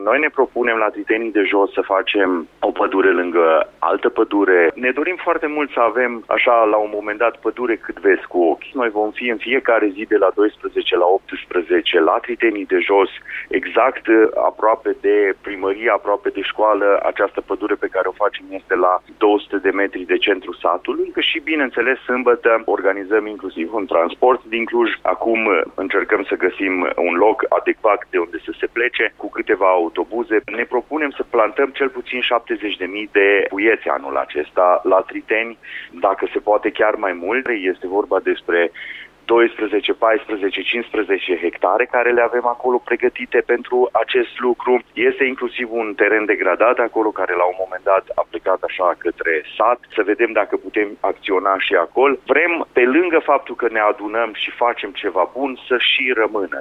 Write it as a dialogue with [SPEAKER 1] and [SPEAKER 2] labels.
[SPEAKER 1] Noi ne propunem la Tritenii de Jos să facem o pădure lângă altă pădure. Ne dorim foarte mult să avem, așa, la un moment dat, pădure cât vezi cu ochi. Noi vom fi în fiecare zi de la 12 la 18 la Tritenii de Jos, exact aproape de primărie, aproape de școală. Această pădure pe care o facem este la 200 de metri de centru satului și, bineînțeles, sâmbătă organizăm inclusiv un transport din Cluj. Acum încercăm să găsim un loc adecvat de unde să se plece cu câteva autobuze. Ne propunem să plantăm cel puțin 70.000 de puieți anul acesta la Triteni, dacă se poate chiar mai mult. Este vorba despre 12, 14, 15 hectare care le avem acolo pregătite pentru acest lucru. Este inclusiv un teren degradat acolo care la un moment dat a plecat așa către sat. Să vedem dacă putem acționa și acolo. Vrem, pe lângă faptul că ne adunăm și facem ceva bun, să și rămână,